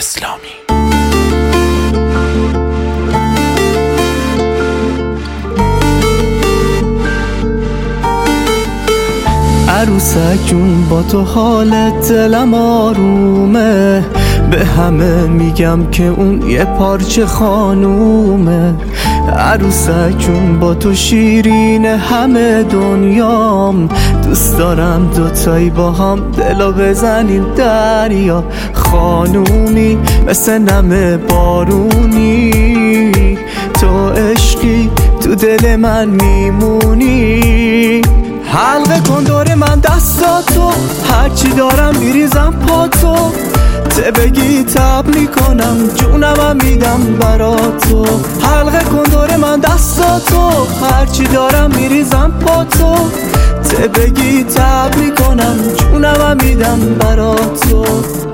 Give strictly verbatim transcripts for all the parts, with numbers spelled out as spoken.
اسلامی. عروسک جون با تو حالت دلم آرومه، به همه میگم که اون یه پارچه خانومه. عروسک جون با تو شیرین همه دنیام، دوست دارم دوتایی با هم دلو بزنیم دریا. خانومی مثل نم بارونی، تو عشقی تو دل من میمونی. حلقه کن دور من دستاتو، هرچی دارم میریزم پا تو. ته بگی تب میکنم جونمم میدم براتو. حلقه کن دور من دستاتو، هرچی دارم میریزم پا تو. ته بگی تب میکنم جونمم میدم براتو.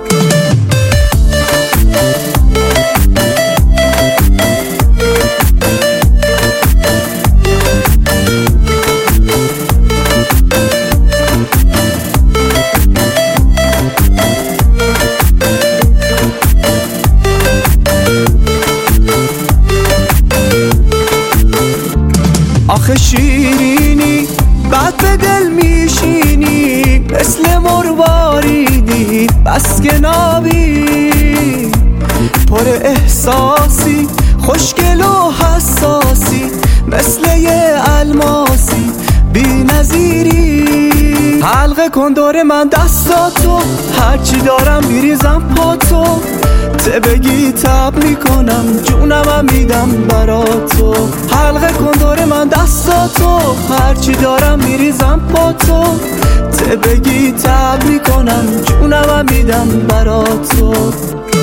آخه شیرینی بعد به دل میشینی، مثل مرواریدی بس که نابی. پر احساسی خوشگل و حساسی، مثل یه الماسی بی نظیری. حلقه کن دور من دستاتو، هرچی دارم میریزم پا تو. ته بگی تب میکنم جونمم میدم براتو. حلقه کن دور من دستاتو، هرچی دارم میریزم پا تو. ته بگی تب میکنم جونمم میدم براتو.